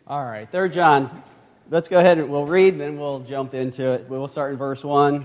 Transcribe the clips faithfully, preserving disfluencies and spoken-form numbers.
All right, Third John. Let's go ahead and we'll read, then we'll jump into it. We'll start in verse one.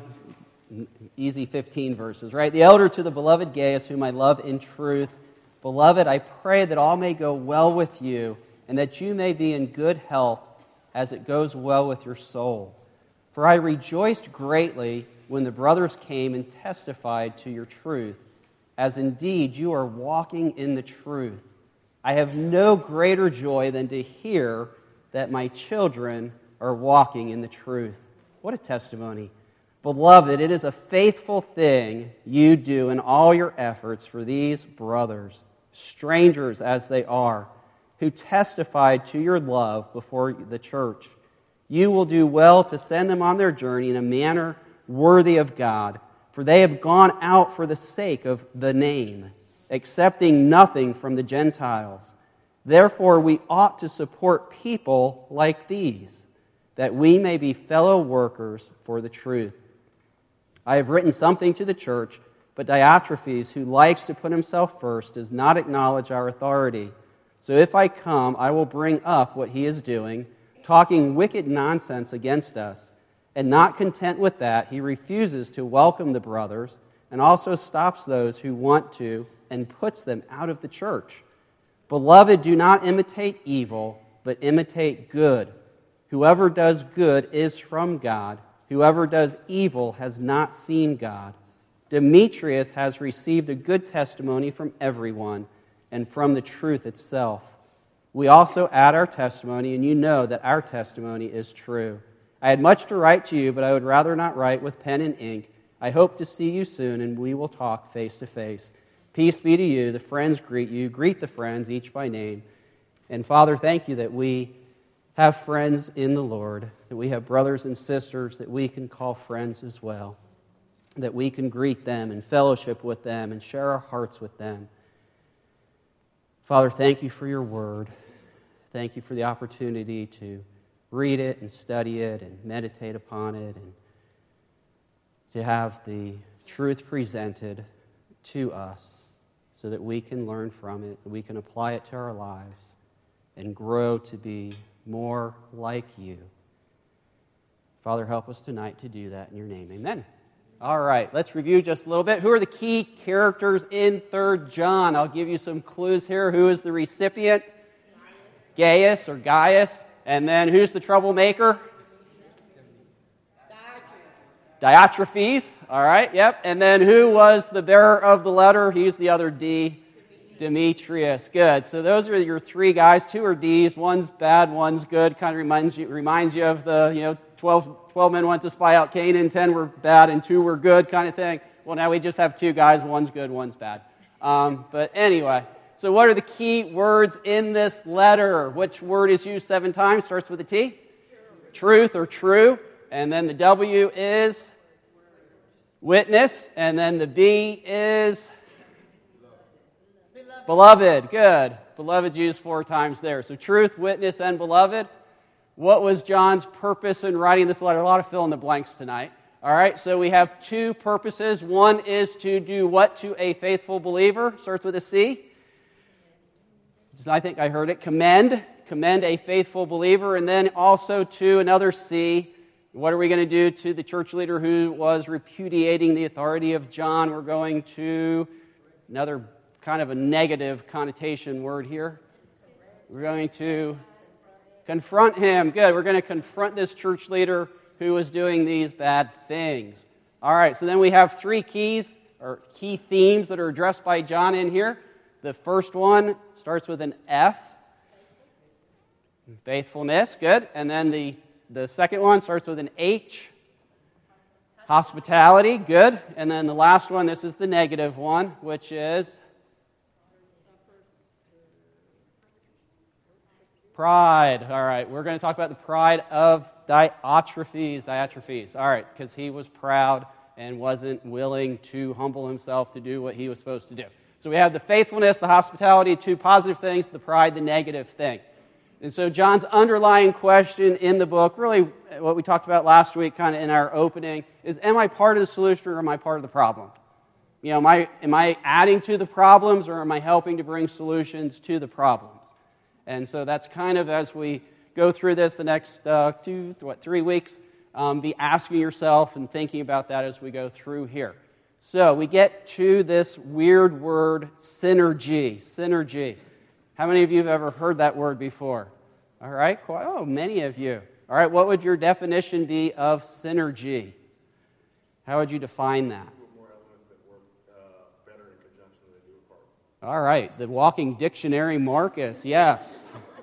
Easy fifteen verses, right? The elder to the beloved Gaius, whom I love in truth. Beloved, I pray that all may go well with you, and that you may be in good health as it goes well with your soul. For I rejoiced greatly when the brothers came and testified to your truth, as indeed you are walking in the truth. I have no greater joy than to hear that my children are walking in the truth. What a testimony. Beloved, it is a faithful thing you do in all your efforts for these brothers, strangers as they are, who testified to your love before the church. You will do well to send them on their journey in a manner worthy of God, for they have gone out for the sake of the name, accepting nothing from the Gentiles. Therefore, we ought to support people like these, that we may be fellow workers for the truth. I have written something to the church, but Diotrephes, who likes to put himself first, does not acknowledge our authority. So if I come, I will bring up what he is doing, talking wicked nonsense against us. And not content with that, he refuses to welcome the brothers and also stops those who want to and puts them out of the church. Beloved, do not imitate evil, but imitate good. Whoever does good is from God. Whoever does evil has not seen God. Demetrius has received a good testimony from everyone and from the truth itself. We also add our testimony, and you know that our testimony is true. I had much to write to you, but I would rather not write with pen and ink. I hope to see you soon, and we will talk face to face. Peace be to you. The friends greet you. Greet the friends, each by name. And Father, thank you that we have friends in the Lord, that we have brothers and sisters that we can call friends as well, that we can greet them and fellowship with them and share our hearts with them. Father, thank you for your word. Thank you for the opportunity to read it and study it and meditate upon it and to have the truth presented to us so that we can learn from it, that we can apply it to our lives and grow to be more like you. Father, help us tonight to do that in your name. Amen. All right, let's review just a little bit. Who are the key characters in Third John? I'll give you some clues here. Who is the recipient? Gaius or Gaius. And then who's the troublemaker? Diotrephes. All right, yep. And then who was the bearer of the letter? He's the other D. Demetrius. Good. So those are your three guys. Two are D's. One's bad, one's good. Kind of reminds you reminds you of the, you know, twelve, twelve men went to spy out Canaan, ten were bad, and two were good kind of thing. Well, now we just have two guys. One's good, one's bad. Um, but anyway, so what are the key words in this letter? Which word is used seven times? Starts with a T? True. Truth or true. And then the W is witness. And then the B is beloved. Good. Beloved used four times there. So truth, witness, and beloved. What was John's purpose in writing this letter? A lot of fill in the blanks tonight. All right, so we have two purposes. One is to do what to a faithful believer? Starts with a C. I think I heard it. Commend. Commend a faithful believer. And then also to another C. What are we going to do to the church leader who was repudiating the authority of John? We're going to another kind of a negative connotation word here. We're going to confront him. Good. We're going to confront this church leader who was doing these bad things. All right, so then we have three keys or key themes that are addressed by John in here. The first one starts with an F. Faithfulness. Good. And then the, the second one starts with an H. Hospitality. Good. And then the last one, this is the negative one, which is pride. All right, we're going to talk about the pride of Diotrephes. Diotrephes. All right, because he was proud and wasn't willing to humble himself to do what he was supposed to do. So we have the faithfulness, the hospitality, two positive things, the pride, the negative thing. And so John's underlying question in the book, really what we talked about last week kind of in our opening, is am I part of the solution or am I part of the problem? You know, am I, am I adding to the problems or am I helping to bring solutions to the problems? And so that's kind of as we go through this the next uh, two, what, three weeks, um, be asking yourself and thinking about that as we go through here. So we get to this weird word, synergy. Synergy. How many of you have ever heard that word before? All right, quite, oh, many of you. All right, what would your definition be of synergy? How would you define that? More elements that work uh, better in conjunction than they do apart. All right, the walking dictionary, Marcus. Yes.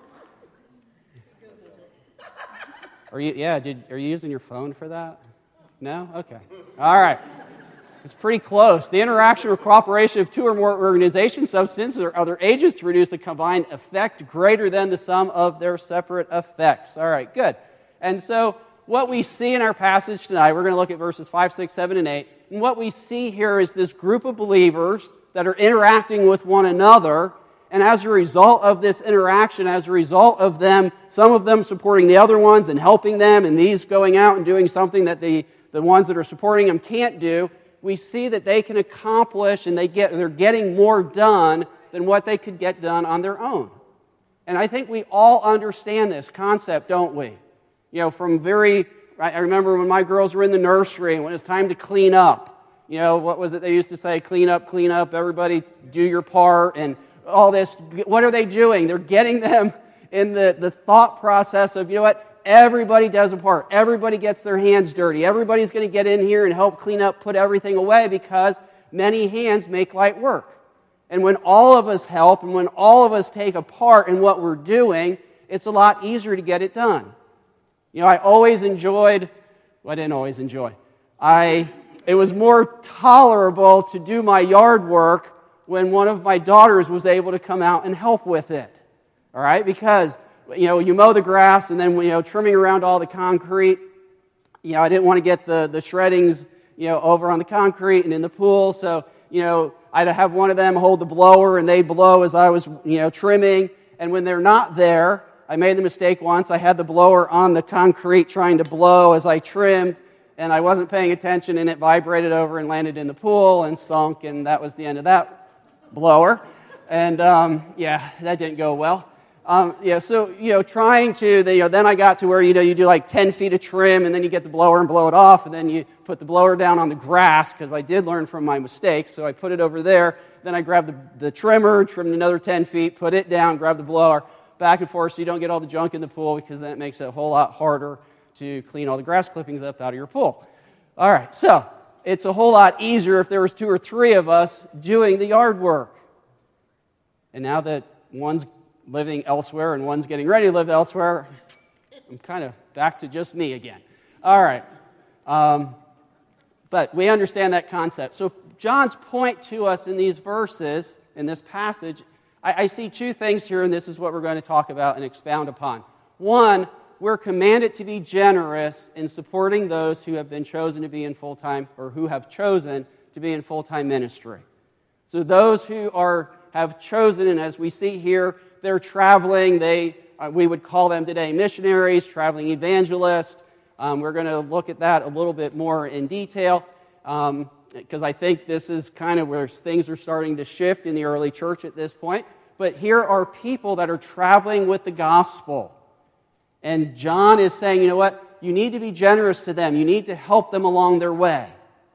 Are you? Yeah. Did are you using your phone for that? No. Okay. All right. It's pretty close. The interaction or cooperation of two or more organizations, substances, or other agents to produce a combined effect greater than the sum of their separate effects. All right. Good. And so what we see in our passage tonight, we're going to look at verses five, six, seven, and eight. And what we see here is this group of believers that are interacting with one another. And as a result of this interaction, as a result of them, some of them supporting the other ones and helping them, and these going out and doing something that the, the ones that are supporting them can't do, we see that they can accomplish and they get, they're getting more done than what they could get done on their own. And I think we all understand this concept, don't we? You know, from very, I remember when my girls were in the nursery and when it was time to clean up. You know, what was it they used to say? Clean up, clean up, everybody do your part, and all this. What are they doing? They're getting them in the, the thought process of, you know what, everybody does a part. Everybody gets their hands dirty. Everybody's going to get in here and help clean up, put everything away, because many hands make light work. And when all of us help and when all of us take a part in what we're doing, it's a lot easier to get it done. You know, I always enjoyed, well, I didn't always enjoy. I, it was more tolerable to do my yard work when one of my daughters was able to come out and help with it. All right? Because, you know, you mow the grass and then, you know, trimming around all the concrete. You know, I didn't want to get the, the shreddings, you know, over on the concrete and in the pool. So, you know, I'd have one of them hold the blower and they'd blow as I was, you know, trimming. And when they're not there, I made the mistake once. I had the blower on the concrete trying to blow as I trimmed, and I wasn't paying attention, and it vibrated over and landed in the pool and sunk, and that was the end of that blower. And, um, yeah, that didn't go well. Um, yeah, so, you know, trying to, the, you know, then I got to where, you know, you do like ten feet of trim, and then you get the blower and blow it off, and then you put the blower down on the grass, because I did learn from my mistakes, so I put it over there. Then I grabbed the, the trimmer, trimmed another ten feet, put it down, grabbed the blower, back and forth so you don't get all the junk in the pool, because then it makes it a whole lot harder to clean all the grass clippings up out of your pool. All right, so it's a whole lot easier if there was two or three of us doing the yard work. And now that one's living elsewhere and one's getting ready to live elsewhere, I'm kind of back to just me again. All right. Um, but we understand that concept. So John's point to us in these verses, in this passage, I, I see two things here, and this is what we're going to talk about and expound upon. One, we're commanded to be generous in supporting those who have been chosen to be in full-time, or who have chosen to be in full-time ministry. So those who are have chosen, and as we see here, they're traveling. They uh, we would call them today missionaries, traveling evangelists. Um, we're going to look at that a little bit more in detail, um, because I think this is kind of where things are starting to shift in the early church at this point. But here are people that are traveling with the gospel. And John is saying, you know what? You need to be generous to them. You need to help them along their way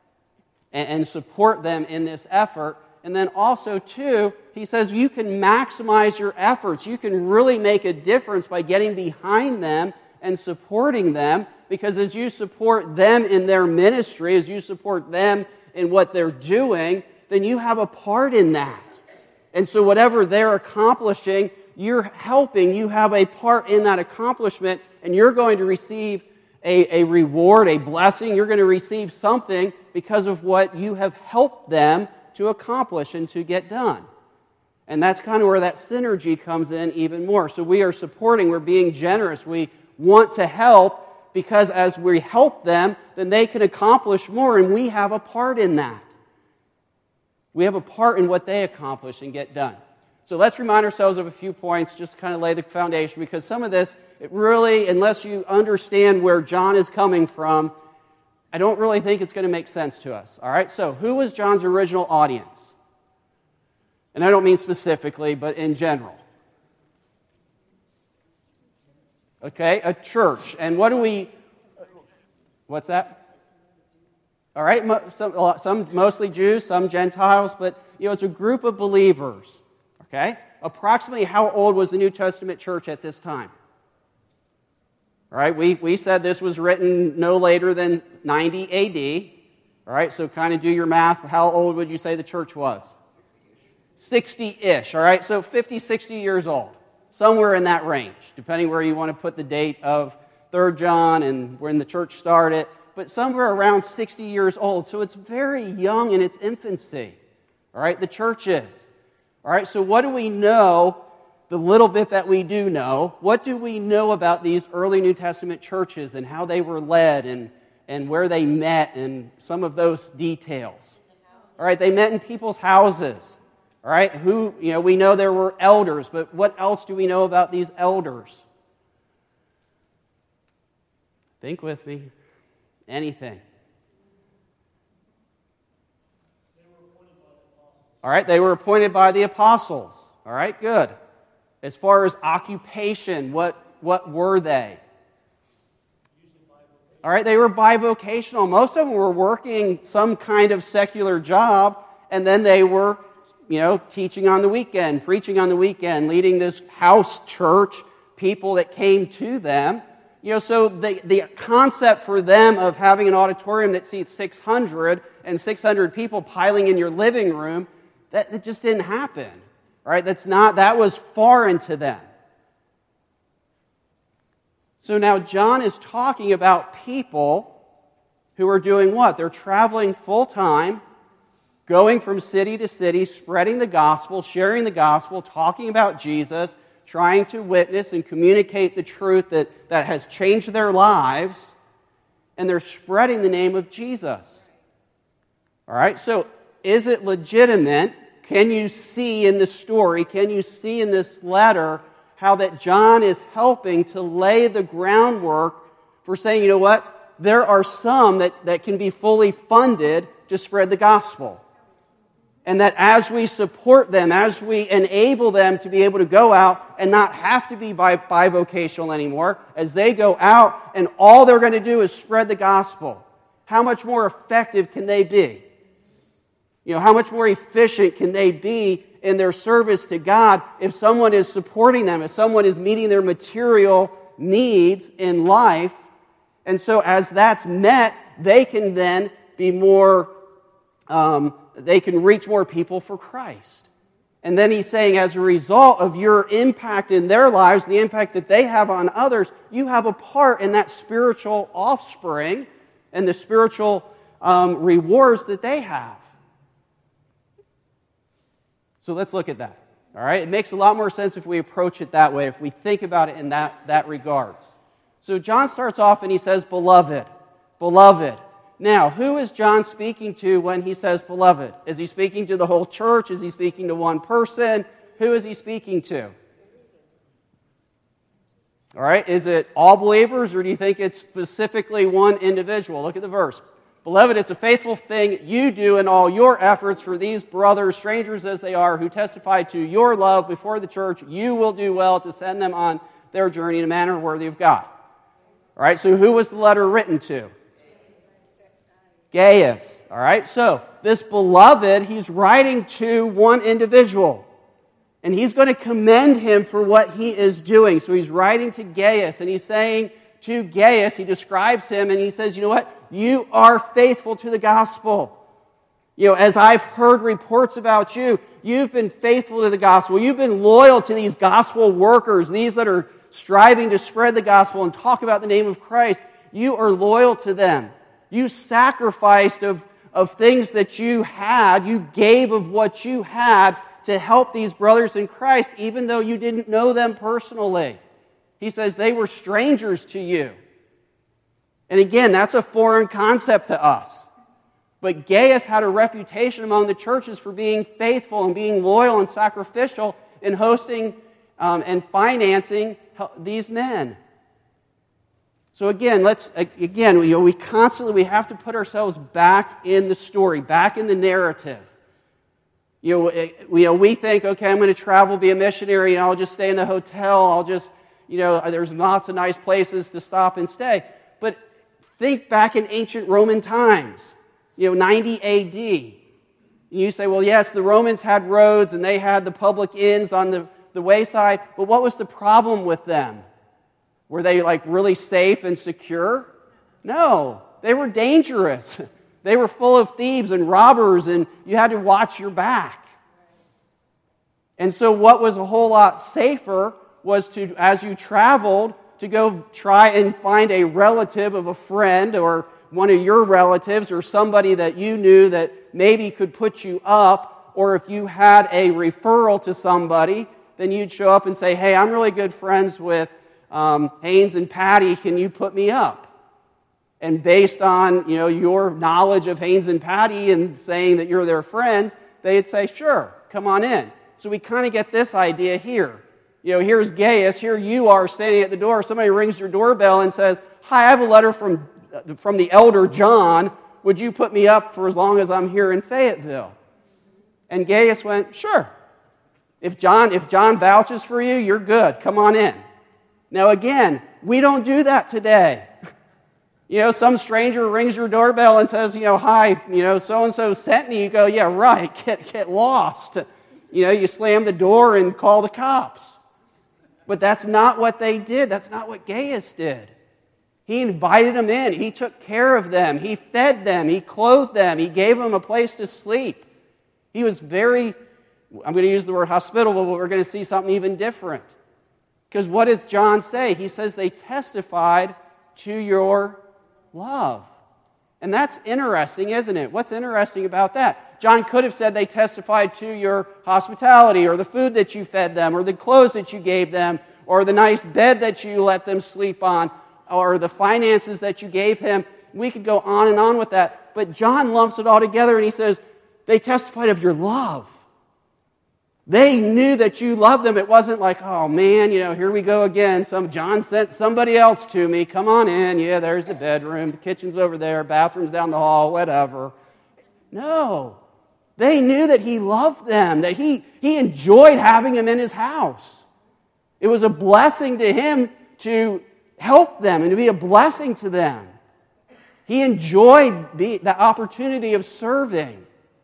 and, and support them in this effort. And then also, too, he says you can maximize your efforts. You can really make a difference by getting behind them and supporting them, because as you support them in their ministry, as you support them in what they're doing, then you have a part in that. And so whatever they're accomplishing, you're helping, you have a part in that accomplishment, and you're going to receive a, a reward, a blessing. You're going to receive something because of what you have helped them to accomplish and to get done. And that's kind of where that synergy comes in even more. So we are supporting, we're being generous, we want to help, because as we help them, then they can accomplish more, and we have a part in that. We have a part in what they accomplish and get done. So let's remind ourselves of a few points, just to kind of lay the foundation, because some of this, it really, unless you understand where John is coming from, I don't really think it's going to make sense to us. All right, so who was John's original audience? And I don't mean specifically, but in general. Okay, a church. And what do we, what's that? All right, some, some mostly Jews, some Gentiles, but you know, it's a group of believers. Okay? Approximately how old was the New Testament church at this time? All right, we, we said this was written no later than ninety A D. All right, so kind of do your math. How old would you say the church was? sixty-ish. All right, so fifty, sixty years old. Somewhere in that range, depending where you want to put the date of Third John and when the church started. But somewhere around sixty years old. So it's very young in its infancy. All right, the church is. All right, so what do we know? The little bit that we do know, what do we know about these early New Testament churches and how they were led and, and where they met and some of those details? All right, they met in people's houses. All right, who, you know, we know there were elders, but what else do we know about these elders? Think with me. Anything. All right, they were appointed by the apostles. All right, good. As far as occupation, what, what were they? All right, they were bivocational. Most of them were working some kind of secular job, and then they were, you know, teaching on the weekend, preaching on the weekend, leading this house church, people that came to them. You know, so the, the concept for them of having an auditorium that seats six hundred and six hundred people piling in your living room, that, that just didn't happen. Right? That's not, that was foreign to them. So now John is talking about people who are doing what? They're traveling full time, going from city to city, spreading the gospel, sharing the gospel, talking about Jesus, trying to witness and communicate the truth that, that has changed their lives, and they're spreading the name of Jesus. All right, so is it legitimate? Can you see in the story, can you see in this letter how that John is helping to lay the groundwork for saying, you know what, there are some that, that can be fully funded to spread the gospel. And that as we support them, as we enable them to be able to go out and not have to be bivocational anymore, as they go out and all they're going to do is spread the gospel, how much more effective can they be? You know, how much more efficient can they be in their service to God if someone is supporting them, if someone is meeting their material needs in life? And so as that's met, they can then be more, um, they can reach more people for Christ. And then he's saying, as a result of your impact in their lives, the impact that they have on others, you have a part in that spiritual offspring and the spiritual um, rewards that they have. So let's look at that. All right? It makes a lot more sense if we approach it that way, if we think about it in that, that regards. So John starts off and he says, beloved, beloved. Now, who is John speaking to when he says beloved? Is he speaking to the whole church? Is he speaking to one person? Who is he speaking to? All right? Is it all believers, or do you think it's specifically one individual? Look at the verse. Beloved, it's a faithful thing you do in all your efforts for these brothers, strangers as they are, who testify to your love before the church. You will do well to send them on their journey in a manner worthy of God. All right, so who was the letter written to? Gaius. All right, so this beloved, he's writing to one individual. And he's going to commend him for what he is doing. So he's writing to Gaius, and he's saying to Gaius, he describes him, and he says, you know what? You are faithful to the gospel. You know, as I've heard reports about you, you've been faithful to the gospel. You've been loyal to these gospel workers, these that are striving to spread the gospel and talk about the name of Christ. You are loyal to them. You sacrificed of, of things that you had. You gave of what you had to help these brothers in Christ, even though you didn't know them personally. He says they were strangers to you. And again, that's a foreign concept to us. But Gaius had a reputation among the churches for being faithful and being loyal and sacrificial in hosting um, and financing these men. So again, let's again, you know, we constantly we have to put ourselves back in the story, back in the narrative. You know, it, you know, we think, okay, I'm going to travel, be a missionary, and I'll just stay in the hotel. I'll just, you know, there's lots of nice places to stop and stay. But think back in ancient Roman times, you know, ninety A D. And you say, well, yes, the Romans had roads and they had the public inns on the, the wayside, but what was the problem with them? Were they like really safe and secure? No, they were dangerous. They were full of thieves and robbers, and you had to watch your back. And so what was a whole lot safer was to, as you traveled, to go try and find a relative of a friend or one of your relatives or somebody that you knew that maybe could put you up, or if you had a referral to somebody, then you'd show up and say, hey, I'm really good friends with um, Haynes and Patty, can you put me up? And based on, you know, your knowledge of Haynes and Patty and saying that you're their friends, they'd say, sure, come on in. So we kind of get this idea here. You know, here's Gaius, here you are standing at the door, somebody rings your doorbell and says, hi, I have a letter from, from the elder John, would you put me up for as long as I'm here in Fayetteville? And Gaius went, sure. If John, if John vouches for you, you're good, come on in. Now again, we don't do that today. You know, some stranger rings your doorbell and says, you know, hi, you know, so-and-so sent me. You go, yeah, right, get, get lost. You know, you slam the door and call the cops. But that's not what they did. That's not what Gaius did. He invited them in. He took care of them. He fed them. He clothed them. He gave them a place to sleep. He was very, I'm going to use the word hospitable, but we're going to see something even different. Because what does John say? He says they testified to your love. And that's interesting, isn't it? What's interesting about that? John could have said they testified to your hospitality or the food that you fed them or the clothes that you gave them or the nice bed that you let them sleep on or the finances that you gave him. We could go on and on with that. But John lumps it all together and he says, they testified of your love. They knew that you loved them. It wasn't like, oh man, you know, here we go again. Some John sent somebody else to me. Come on in. Yeah, there's the bedroom. The kitchen's over there. Bathroom's down the hall. Whatever. No. They knew that he loved them. That he, he enjoyed having them in his house. It was a blessing to him to help them and to be a blessing to them. He enjoyed the, the opportunity of serving.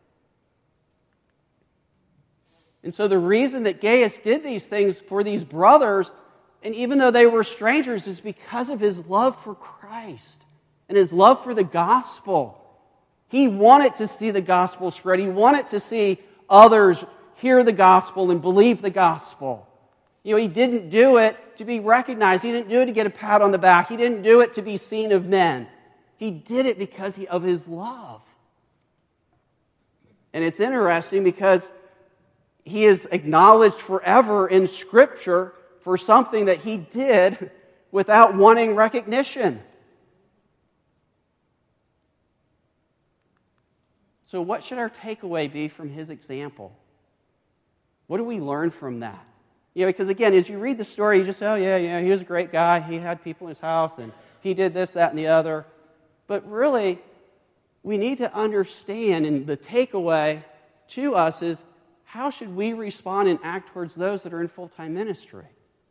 And so the reason that Gaius did these things for these brothers, and even though they were strangers, is because of his love for Christ and his love for the gospel. He wanted to see the gospel spread. He wanted to see others hear the gospel and believe the gospel. You know, he didn't do it to be recognized. He didn't do it to get a pat on the back. He didn't do it to be seen of men. He did it because he, of his love. And it's interesting because he is acknowledged forever in Scripture for something that he did without wanting recognition. So what should our takeaway be from his example? What do we learn from that? You know, because again, as you read the story, you just say, oh yeah, yeah, he was a great guy. He had people in his house and he did this, that, and the other. But really, we need to understand, and the takeaway to us is, how should we respond and act towards those that are in full-time ministry?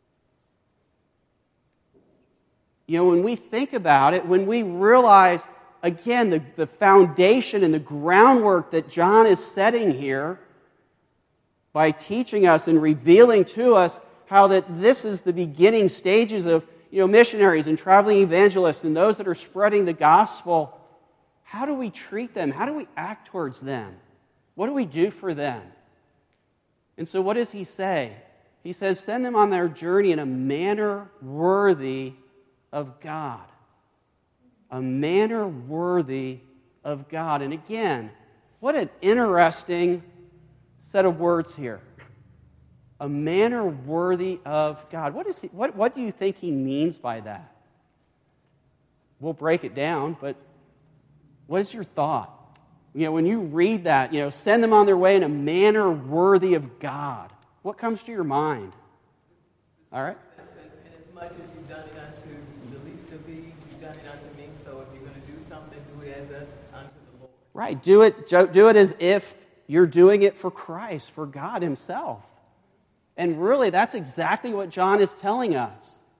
You know, when we think about it, when we realize, again, the, the foundation and the groundwork that John is setting here by teaching us and revealing to us how that this is the beginning stages of, you know, missionaries and traveling evangelists and those that are spreading the gospel, how do we treat them? How do we act towards them? What do we do for them? And so what does he say? He says, send them on their journey in a manner worthy of God. A manner worthy of God. And again, what an interesting set of words here. A manner worthy of God. What is he, what, what do you think he means by that? We'll break it down, but what is your thought? You know, when you read that, you know, send them on their way in a manner worthy of God. What comes to your mind? All right? And as much as you've done it unto the least of these, you've done it unto me. So if you're going to do something, do it as us unto the Lord. Right. Do it, do it as if you're doing it for Christ, for God himself. And really, that's exactly what John is telling us.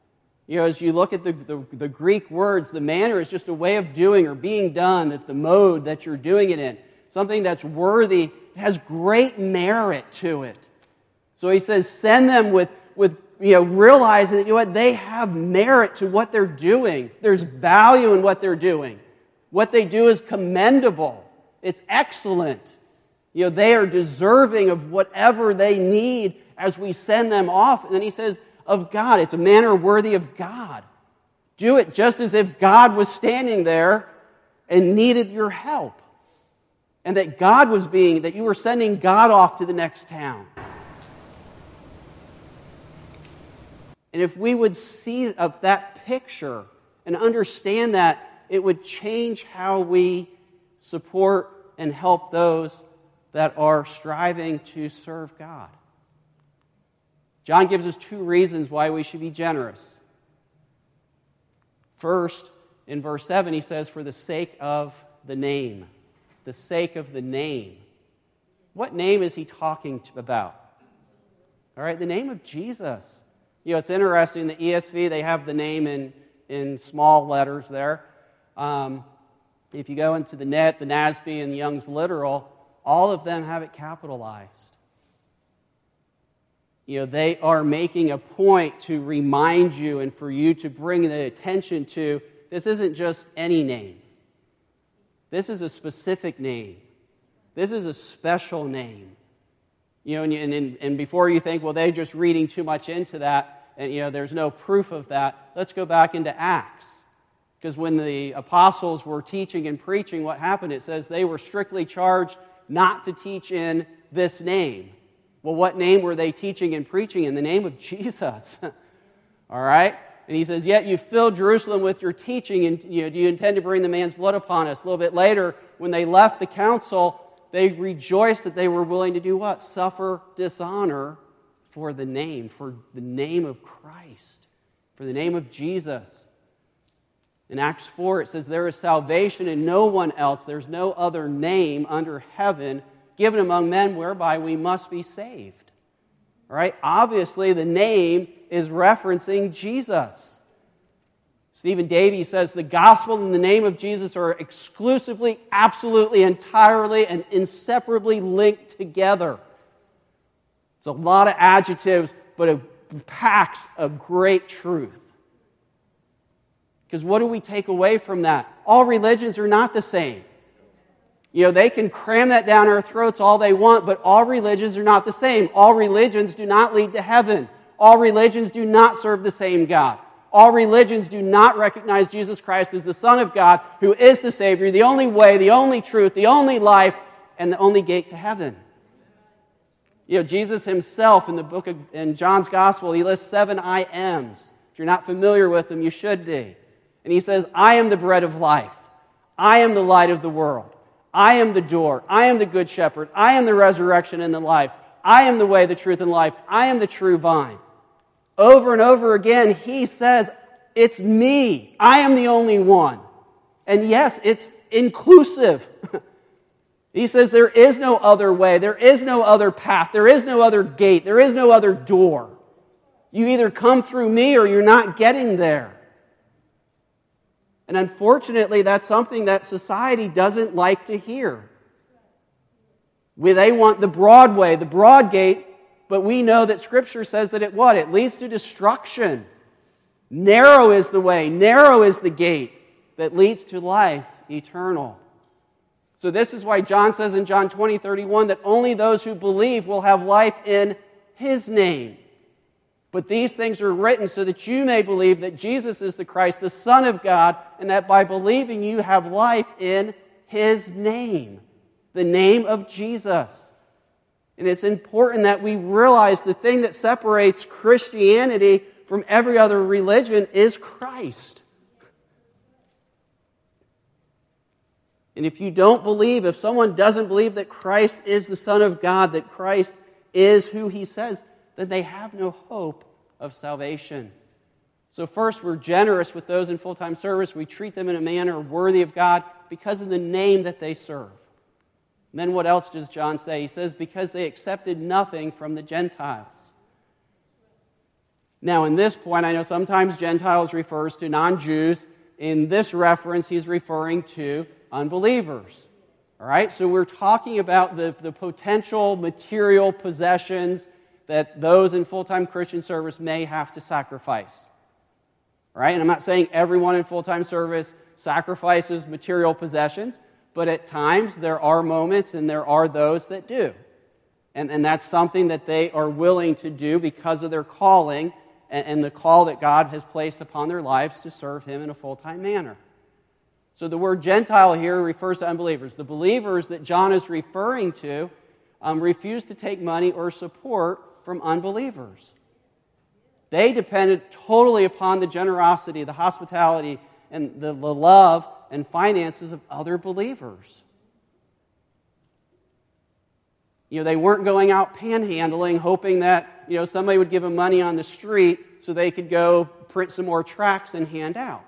You know, as you look at the, the, the Greek words, the manner is just a way of doing or being done, that the mode that you're doing it in. Something that's worthy, it has great merit to it. So he says, send them with, with you know, realizing that, you know what, they have merit to what they're doing. There's value in what they're doing. What they do is commendable. It's excellent. You know, they are deserving of whatever they need as we send them off. And then he says, of God. It's a manner worthy of God. Do it just as if God was standing there and needed your help. And that God was being, that you were sending God off to the next town. And if we would see that picture and understand that, it would change how we support and help those that are striving to serve God. John gives us two reasons why we should be generous. First, in verse seven, he says, for the sake of the name. The sake of the name. What name is he talking about? All right, the name of Jesus. You know, it's interesting, in the E S V, they have the name in, in small letters there. Um, if you go into the Net, the N A S B, and Young's Literal, all of them have it capitalized. You know, they are making a point to remind you and for you to bring the attention to, this isn't just any name. This is a specific name. This is a special name. You know, and, and, and before you think, well, they're just reading too much into that, and, you know, there's no proof of that, let's go back into Acts. Because when the apostles were teaching and preaching, what happened? It says they were strictly charged not to teach in this name. Well, what name were they teaching and preaching? In the name of Jesus. All right? And he says, yet you filled Jerusalem with your teaching, and you know, do you intend to bring the man's blood upon us? A little bit later, when they left the council, they rejoiced that they were willing to do what? Suffer dishonor for the name, for the name of Christ, for the name of Jesus. In Acts four, it says, there is salvation in no one else. There's no other name under heaven given among men whereby we must be saved. All right? Obviously, the name is referencing Jesus. Stephen Davey says the gospel and the name of Jesus are exclusively, absolutely, entirely, and inseparably linked together. It's a lot of adjectives, but it packs a great truth. Because what do we take away from that? All religions are not the same. You know, they can cram that down our throats all they want, but all religions are not the same. All religions do not lead to heaven. All religions do not serve the same God. All religions do not recognize Jesus Christ as the Son of God, who is the Savior, the only way, the only truth, the only life, and the only gate to heaven. You know, Jesus himself in the book of in John's Gospel, he lists seven I ams. If you're not familiar with them, you should be. And he says, I am the bread of life. I am the light of the world. I am the door. I am the good shepherd. I am the resurrection and the life. I am the way, the truth, and life. I am the true vine. Over and over again, he says, it's me. I am the only one. And yes, it's inclusive. He says there is no other way. There is no other path. There is no other gate. There is no other door. You either come through me or you're not getting there. And unfortunately, that's something that society doesn't like to hear. We, they want the broad way, the broad gate, but we know that Scripture says that it what? It leads to destruction. Narrow is the way, narrow is the gate that leads to life eternal. So this is why John says in John twenty, thirty-one that only those who believe will have life in His name. But these things are written so that you may believe that Jesus is the Christ, the Son of God, and that by believing you have life in His name, the name of Jesus. And it's important that we realize the thing that separates Christianity from every other religion is Christ. And if you don't believe, if someone doesn't believe that Christ is the Son of God, that Christ is who He says, then they have no hope of salvation. So first, we're generous with those in full-time service. We treat them in a manner worthy of God because of the name that they serve. And then what else does John say? He says, because they accepted nothing from the Gentiles. Now, in this point, I know sometimes Gentiles refers to non-Jews. In this reference, he's referring to unbelievers. All right? So we're talking about the, the potential material possessions that those in full-time Christian service may have to sacrifice. All right? And I'm not saying everyone in full-time service sacrifices material possessions, but at times there are moments and there are those that do. And, and that's something that they are willing to do because of their calling and, and the call that God has placed upon their lives to serve Him in a full-time manner. So the word Gentile here refers to unbelievers. The believers that John is referring to um, refuse to take money or support from unbelievers. They depended totally upon the generosity, the hospitality, and the, the love and finances of other believers. You know, they weren't going out panhandling, hoping that, you know, somebody would give them money on the street so they could go print some more tracts and hand out.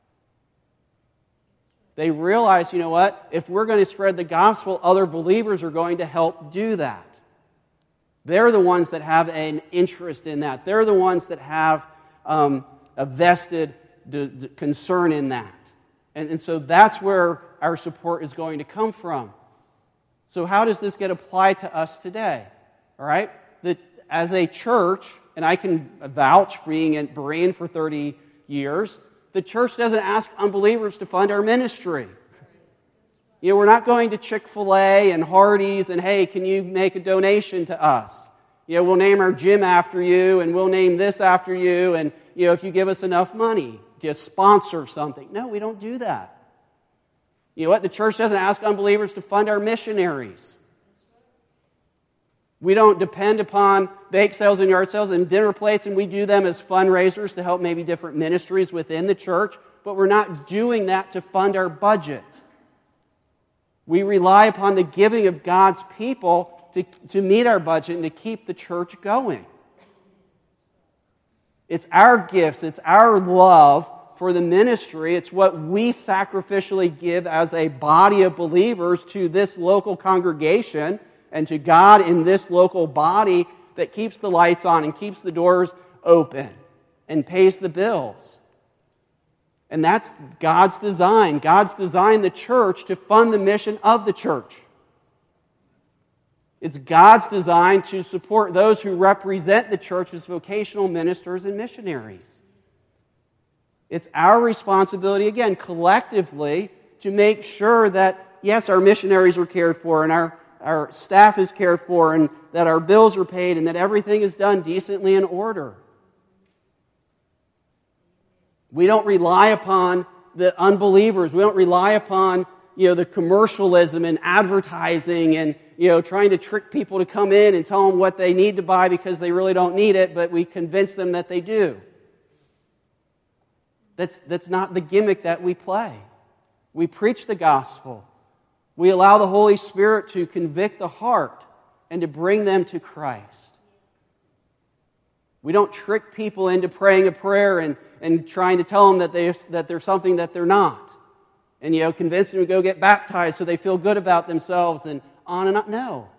They realized, you know what, if we're going to spread the gospel, other believers are going to help do that. They're the ones that have an interest in that. They're the ones that have um, a vested d- d- concern in that. And, and so that's where our support is going to come from. So how does this get applied to us today? All right? That as a church, and I can vouch for being at Berean for thirty years, the church doesn't ask unbelievers to fund our ministry. You know, we're not going to Chick-fil-A and Hardee's and, hey, can you make a donation to us? You know, we'll name our gym after you, and we'll name this after you, and, you know, if you give us enough money, just sponsor something. No, we don't do that. You know what? The church doesn't ask unbelievers to fund our missionaries. We don't depend upon bake sales and yard sales and dinner plates, and we do them as fundraisers to help maybe different ministries within the church, but we're not doing that to fund our budget. We rely upon the giving of God's people to, to meet our budget and to keep the church going. It's our gifts, it's our love for the ministry, it's what we sacrificially give as a body of believers to this local congregation and to God in this local body that keeps the lights on and keeps the doors open and pays the bills. And that's God's design. God's designed the church to fund the mission of the church. It's God's design to support those who represent the church as vocational ministers and missionaries. It's our responsibility, again, collectively, to make sure that, yes, our missionaries are cared for and our, our staff is cared for and that our bills are paid and that everything is done decently in order. We don't rely upon the unbelievers. We don't rely upon, you know, the commercialism and advertising and, you know, trying to trick people to come in and tell them what they need to buy because they really don't need it, but we convince them that they do. That's, that's not the gimmick that we play. We preach the gospel. We allow the Holy Spirit to convict the heart and to bring them to Christ. We don't trick people into praying a prayer and, and trying to tell them that, they, that they're something that they're not. And, you know, convince them to go get baptized so they feel good about themselves and on and on. No.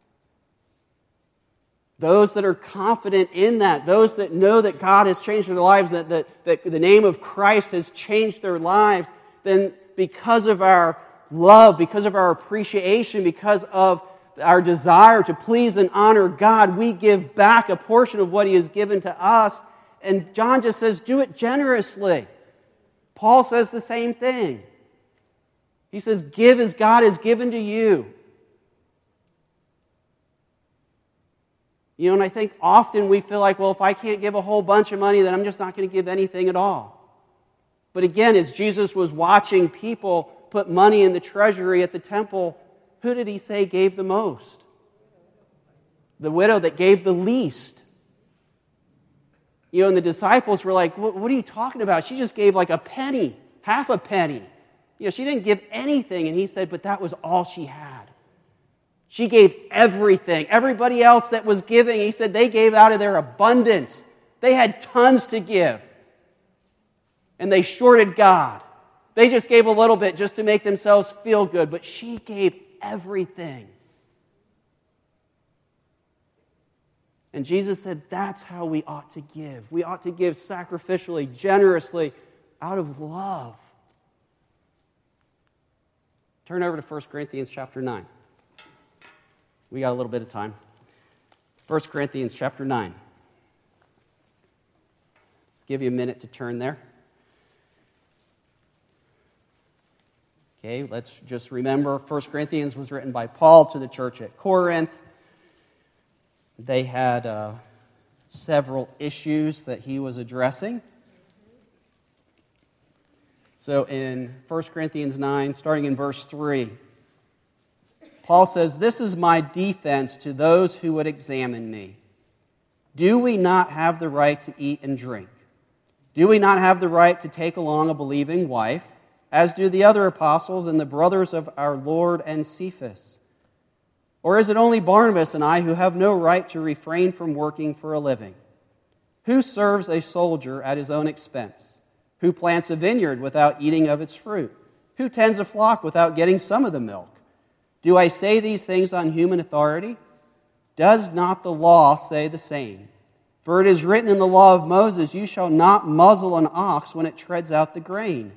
Those that are confident in that, those that know that God has changed their lives, that, that, that the name of Christ has changed their lives, then because of our love, because of our appreciation, because of our desire to please and honor God, we give back a portion of what He has given to us. And John just says, do it generously. Paul says the same thing. He says, give as God has given to you. You know, and I think often we feel like, well, if I can't give a whole bunch of money, then I'm just not going to give anything at all. But again, as Jesus was watching people put money in the treasury at the temple, who did He say gave the most? The widow that gave the least. You know, and the disciples were like, what, what are you talking about? She just gave like a penny, half a penny. You know, she didn't give anything. And He said, but that was all she had. She gave everything. Everybody else that was giving, He said they gave out of their abundance. They had tons to give. And they shorted God. They just gave a little bit just to make themselves feel good. But she gave everything. And Jesus said that's how we ought to give. We ought to give sacrificially, generously, out of love. Turn over to First Corinthians chapter nine. We got a little bit of time. First Corinthians chapter nine. Give you a minute to turn there. Okay, let's just remember First Corinthians was written by Paul to the church at Corinth. They had uh, several issues that he was addressing. So in First Corinthians nine, starting in verse three, Paul says, "This is my defense to those who would examine me. Do we not have the right to eat and drink? Do we not have the right to take along a believing wife, as do the other apostles and the brothers of our Lord and Cephas? Or is it only Barnabas and I who have no right to refrain from working for a living? Who serves a soldier at his own expense? Who plants a vineyard without eating of its fruit? Who tends a flock without getting some of the milk? Do I say these things on human authority? Does not the law say the same? For it is written in the law of Moses, you shall not muzzle an ox when it treads out the grain.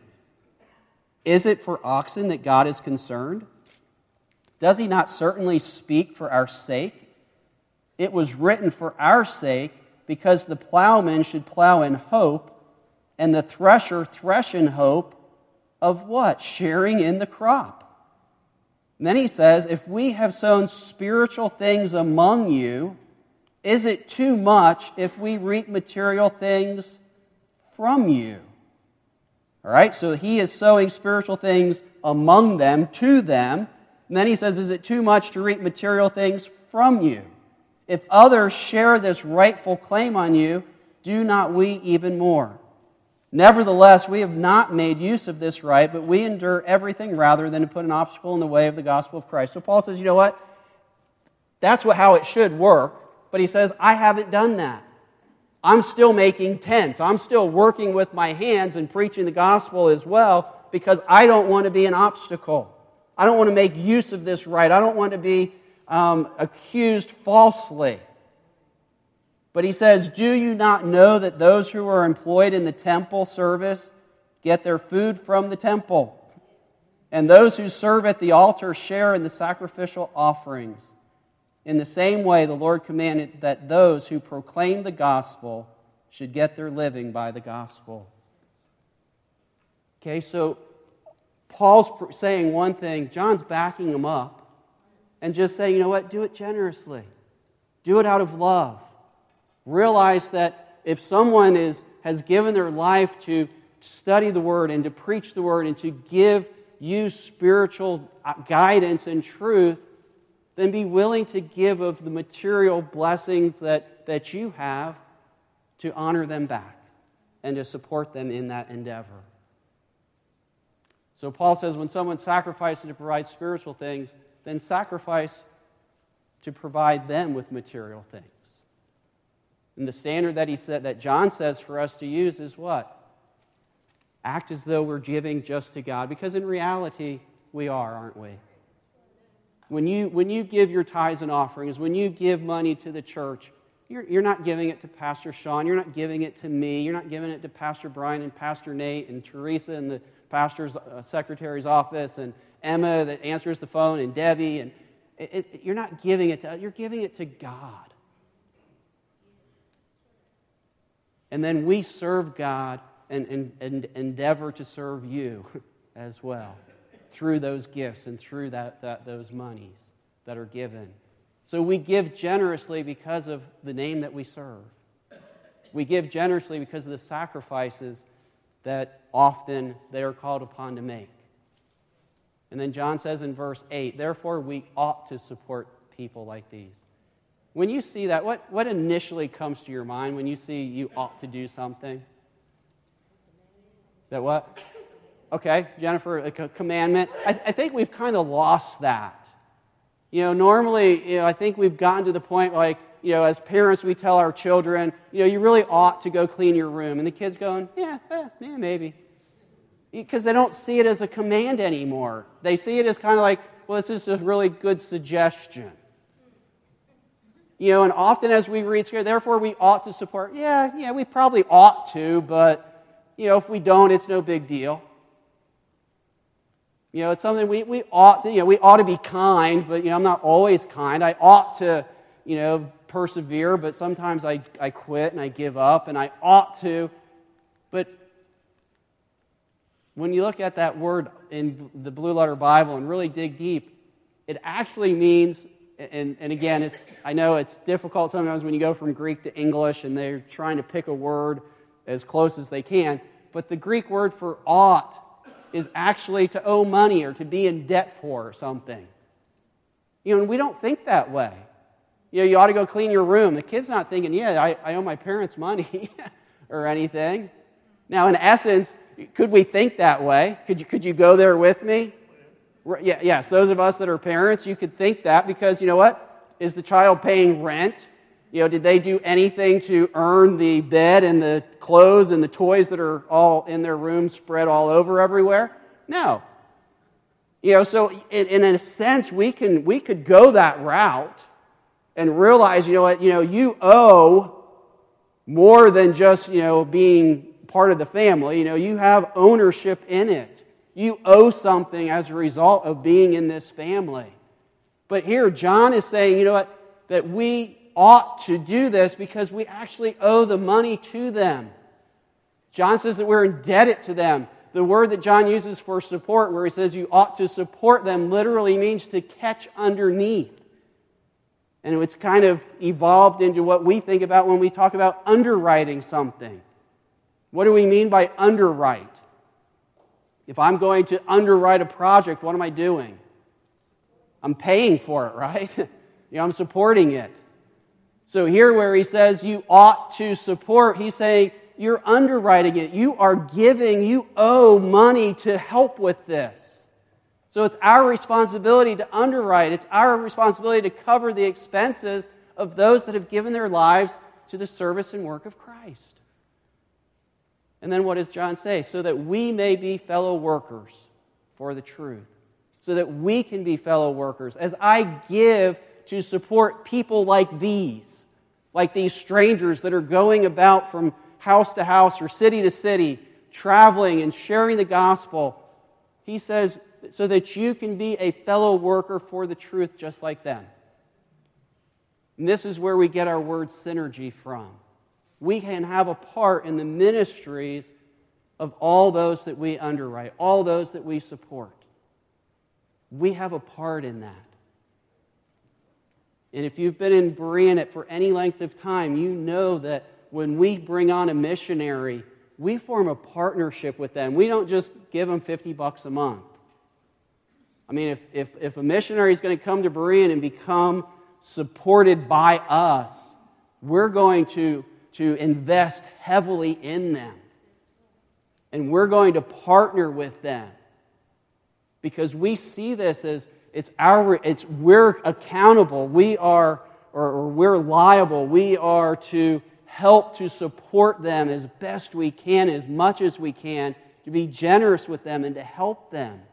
Is it for oxen that God is concerned? Does he not certainly speak for our sake? It was written for our sake, because the plowman should plow in hope, and the thresher thresh in hope of what? Sharing in the crop. And then he says, if we have sown spiritual things among you, is it too much if we reap material things from you? All right, so he is sowing spiritual things among them, to them. And then he says, is it too much to reap material things from you? If others share this rightful claim on you, do not we even more? Nevertheless, we have not made use of this right, but we endure everything rather than to put an obstacle in the way of the gospel of Christ. So Paul says, you know what? That's what, how it should work. But he says, I haven't done that. I'm still making tents. I'm still working with my hands and preaching the gospel as well, because I don't want to be an obstacle. I don't want to make use of this right. I don't want to be um, accused falsely. But he says, do you not know that those who are employed in the temple service get their food from the temple? And those who serve at the altar share in the sacrificial offerings. In the same way, the Lord commanded that those who proclaim the gospel should get their living by the gospel." Okay, so Paul's saying one thing, John's backing him up and just saying, you know what, do it generously. Do it out of love. Realize that if someone is has given their life to study the Word and to preach the Word and to give you spiritual guidance and truth, then be willing to give of the material blessings that, that you have to honor them back and to support them in that endeavor. So Paul says when someone sacrifices to provide spiritual things, then sacrifice to provide them with material things. And the standard that he said, that John says for us to use is what? Act as though we're giving just to God, because in reality we are, aren't we? When you, when you give your tithes and offerings, when you give money to the church, you're, you're not giving it to Pastor Sean, you're not giving it to me, you're not giving it to Pastor Brian and Pastor Nate and Teresa in the pastor's uh, secretary's office and Emma that answers the phone and Debbie. And it, it, you're not giving it to, you're giving it to God. And then we serve God and, and, and endeavor to serve you as well, through those gifts and through that, that those monies that are given. So we give generously because of the name that we serve. We give generously because of the sacrifices that often they are called upon to make. And then John says in verse eight, therefore we ought to support people like these. When you see that, what, what initially comes to your mind when you see you ought to do something? That what? Okay, Jennifer, a commandment. I, I think we've kind of lost that. You know, normally, you know, I think we've gotten to the point like, you know, as parents, we tell our children, you know, you really ought to go clean your room. And the kid's going, yeah, eh, yeah, maybe. Because they don't see it as a command anymore. They see it as kind of like, well, this is a really good suggestion. You know, and often as we read Scripture, therefore we ought to support. Yeah, yeah, we probably ought to, but, you know, if we don't, it's no big deal. You know, it's something we, we ought to, you know, we ought to be kind, but, you know, I'm not always kind. I ought to, you know, persevere, but sometimes I, I quit and I give up, and I ought to. But when you look at that word in the Blue Letter Bible and really dig deep, it actually means, and, and again, it's I know it's difficult sometimes when you go from Greek to English and they're trying to pick a word as close as they can, but the Greek word for ought is actually to owe money or to be in debt for something. You know, and we don't think that way. You know, you ought to go clean your room. The kid's not thinking, yeah, I, I owe my parents money or anything. Now, in essence, could we think that way? Could you, could you go there with me? Yeah, yes, those of us that are parents, you could think that because, you know what? Is the child paying rent? You know, did they do anything to earn the bed and the clothes and the toys that are all in their room spread all over everywhere? No. You know, so in, in a sense, we can we could go that route and realize, you know what, you know, you owe more than just, you know, being part of the family. You know, you have ownership in it. You owe something as a result of being in this family. But here, John is saying, you know what, that we ought to do this because we actually owe the money to them. John says that we're indebted to them. The word that John uses for support, where he says you ought to support them, literally means to catch underneath. And it's kind of evolved into what we think about when we talk about underwriting something. What do we mean by underwrite? If I'm going to underwrite a project, what am I doing? I'm paying for it, right? You know, I'm supporting it. So here where he says you ought to support, he's saying you're underwriting it. You are giving, you owe money to help with this. So it's our responsibility to underwrite. It's our responsibility to cover the expenses of those that have given their lives to the service and work of Christ. And then what does John say? So that we may be fellow workers for the truth. So that we can be fellow workers. As I give to support people like these, like these strangers that are going about from house to house or city to city, traveling and sharing the gospel, he says, so that you can be a fellow worker for the truth just like them. And this is where we get our word synergy from. We can have a part in the ministries of all those that we underwrite, all those that we support. We have a part in that. And if you've been in Berean for any length of time, you know that when we bring on a missionary, we form a partnership with them. We don't just give them fifty bucks a month. I mean, if, if, if a missionary is going to come to Berean and become supported by us, we're going to, to invest heavily in them. And we're going to partner with them. Because we see this as it's our it's we're accountable. We are or, or we're liable. We are to help to support them as best we can, as much as we can, to be generous with them and to help them.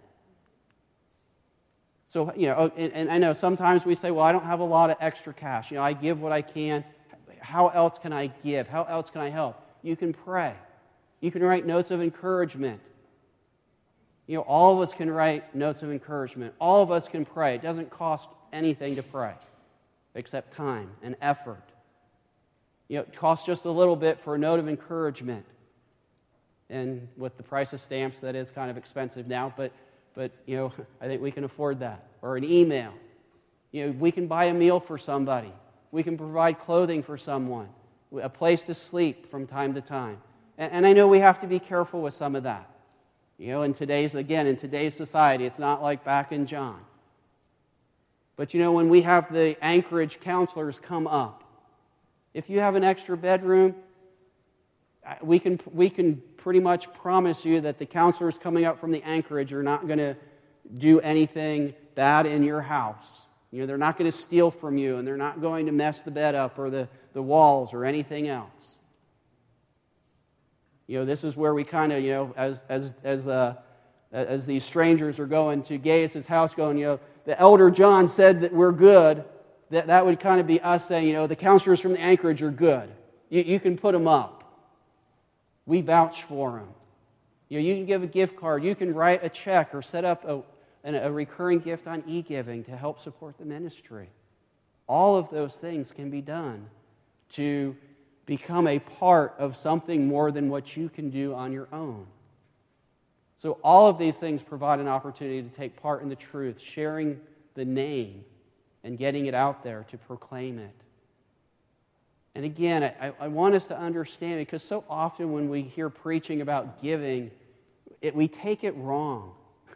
So, you know, and, and I know sometimes we say, well, I don't have a lot of extra cash. You know, I give what I can. How else can I give? How else can I help? You can pray. You can write notes of encouragement. You know, all of us can write notes of encouragement. All of us can pray. It doesn't cost anything to pray except time and effort. You know, it costs just a little bit for a note of encouragement. And with the price of stamps, that is kind of expensive now, but, but you know, I think we can afford that. Or an email. You know, we can buy a meal for somebody. We can provide clothing for someone. A place to sleep from time to time. And, and I know we have to be careful with some of that. You know, in today's, again, in today's society, it's not like back in John. But you know, when we have the Anchorage counselors come up, if you have an extra bedroom, we can we can pretty much promise you that the counselors coming up from the Anchorage are not going to do anything bad in your house. You know, they're not going to steal from you, and they're not going to mess the bed up or the, the walls or anything else. You know, this is where we kind of, you know, as as as uh, as these strangers are going to Gaius' house, going, you know, the elder John said that we're good. that, that would kind of be us saying, you know, the counselors from the Anchorage are good. You, you can put them up. We vouch for them. You know, you can give a gift card. You can write a check or set up a, a recurring gift on e-giving to help support the ministry. All of those things can be done to become a part of something more than what you can do on your own. So all of these things provide an opportunity to take part in the truth, sharing the name and getting it out there to proclaim it. And again, I, I want us to understand, because so often when we hear preaching about giving, it, we take it wrong.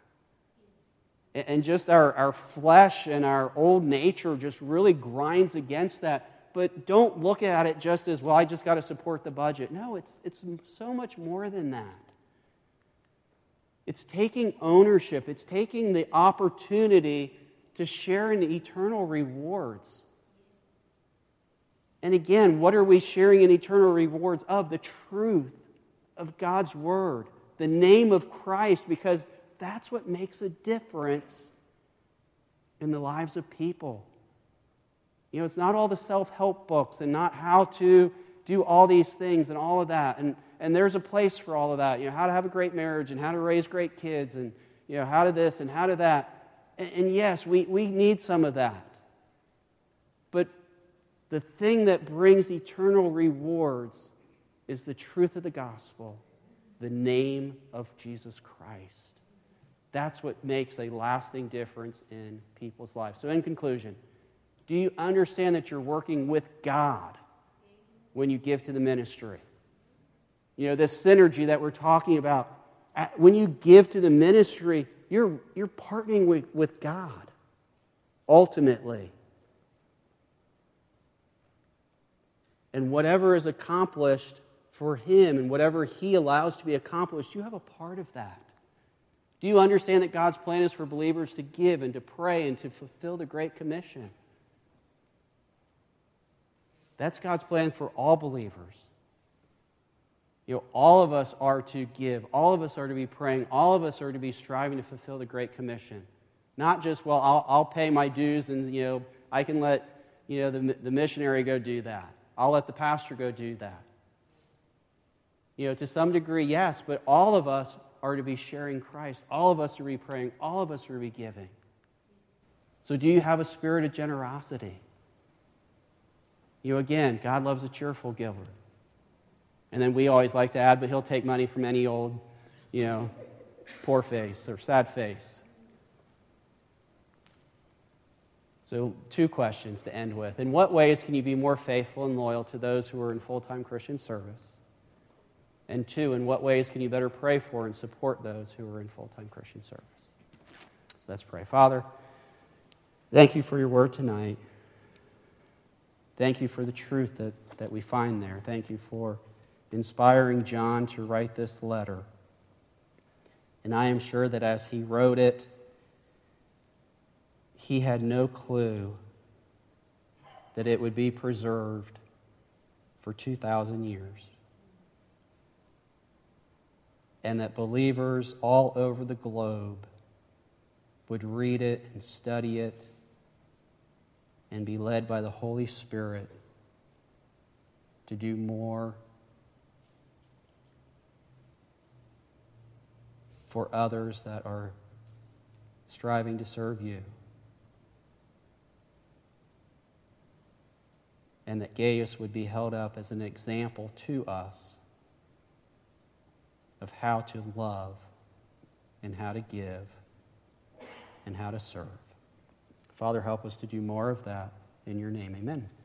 And just our, our flesh and our old nature just really grinds against that. But don't look at it just as, well, I just got to support the budget. No, it's, it's so much more than that. It's taking ownership. It's taking the opportunity to share in the eternal rewards. And again, what are we sharing in eternal rewards of? The truth of God's Word, the name of Christ, because that's what makes a difference in the lives of people. You know, it's not all the self-help books and not how to do all these things and all of that. And, and there's a place for all of that. You know, how to have a great marriage and how to raise great kids and, you know, how to this and how to that. And, and yes, we, we need some of that. But the thing that brings eternal rewards is the truth of the gospel, the name of Jesus Christ. That's what makes a lasting difference in people's lives. So in conclusion, do you understand that you're working with God when you give to the ministry? You know, this synergy that we're talking about, when you give to the ministry, you're, you're partnering with, with God, ultimately. And whatever is accomplished for Him and whatever He allows to be accomplished, you have a part of that. Do you understand that God's plan is for believers to give and to pray and to fulfill the Great Commission? That's God's plan for all believers. You know, all of us are to give. All of us are to be praying. All of us are to be striving to fulfill the Great Commission. Not just, well, I'll, I'll pay my dues and, you know, I can let, you know, the, the missionary go do that. I'll let the pastor go do that. You know, to some degree, yes, but all of us are to be sharing Christ. All of us are to be praying. All of us are to be giving. So do you have a spirit of generosity? You know, again, God loves a cheerful giver. And then we always like to add, but He'll take money from any old, you know, poor face or sad face. So two questions to end with. In what ways can you be more faithful and loyal to those who are in full-time Christian service? And two, in what ways can you better pray for and support those who are in full-time Christian service? Let's pray. Father, thank you for your word tonight. Thank you for the truth that, that we find there. Thank you for inspiring John to write this letter. And I am sure that as he wrote it, he had no clue that it would be preserved for two thousand years. And that believers all over the globe would read it and study it and be led by the Holy Spirit to do more for others that are striving to serve you. And that Gaius would be held up as an example to us of how to love and how to give and how to serve. Father, help us to do more of that. In your name, amen.